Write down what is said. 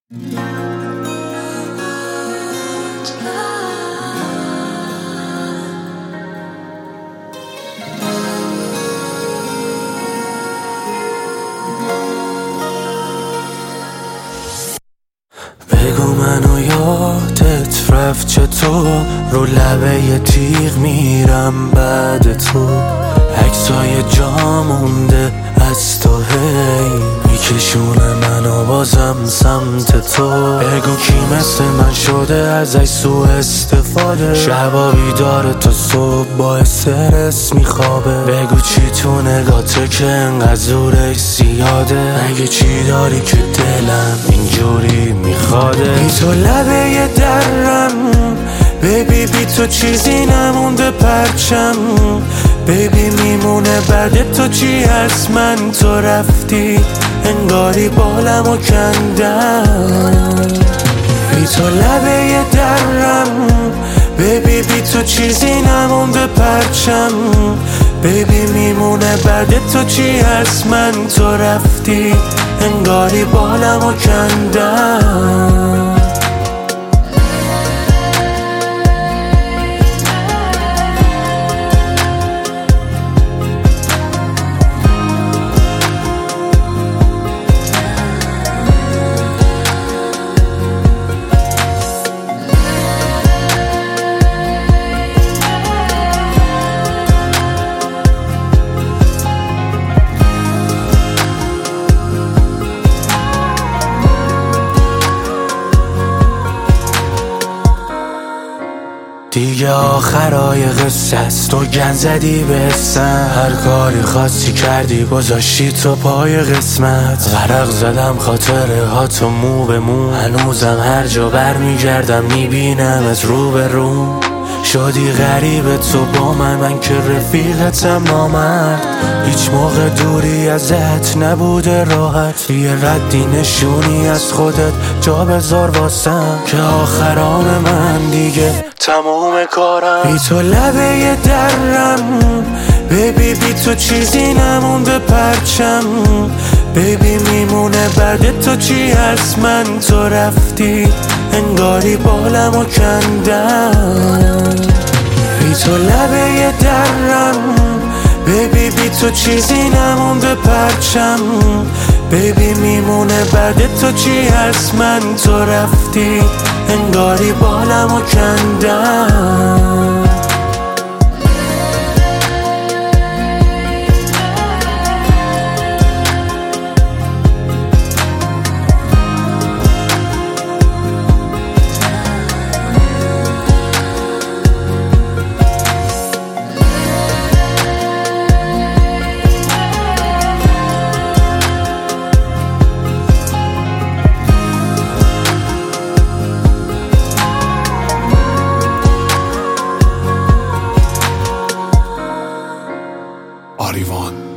بگو منو یادت رفت چطور، رو لبه یه تیغ میرم بعد تو. عکسای جا مونده از تو هی میکشونه منو بازم سمت تو. بگو کی مثل من شده ازش سو استفاده، شبا بیداره تا صبح با استرس میخوابه. بگو چی تو نگاته که انقدر زورش زیاده، مگه چی داری که دلم اینجوری میخواده. بی تو لبه یه درم بیبی، بی تو چیزی نمونده پرچم بیبی، میمونه بعد تو چی هست؟ من تو رفتی انگاری بالمو کندم. بی تو لبه یه درم بیبی، بی تو چیزی نمونده پرچم بیبی، میمونه بعد تو چی هست؟ من تو رفتی انگاری بالمو کندم. دیگه آخرای قصه است، تو گن زدی به اسم، هر کاری خاصی کردی گذاشتی تو پای قسمت. غرق زدم خاطره ها تو مو به مو، هنوزم هر جا برمیگردم میبینم از رو به رو. شدی غریبه تو با من که رفیقتم نامرد. هیچ موقع دوری ازت نبوده راحت، یه ردی نشونی از خودت جا بذار واسم که آخران من دیگه تموم کارم. بی تو لبه یه درم بیبی، بی تو چیزی نمونده پرچم بیبی، میمونه بعد تو چی هست؟ من تو رفتی انگاری بالمو کندم. بی تو لبه یه درم بیبی، بی تو چیزی نمونده پرچم بیبی، میمونه بعد تو چی هست؟ من تو رفتی انگاری بالمو کندم. آریوان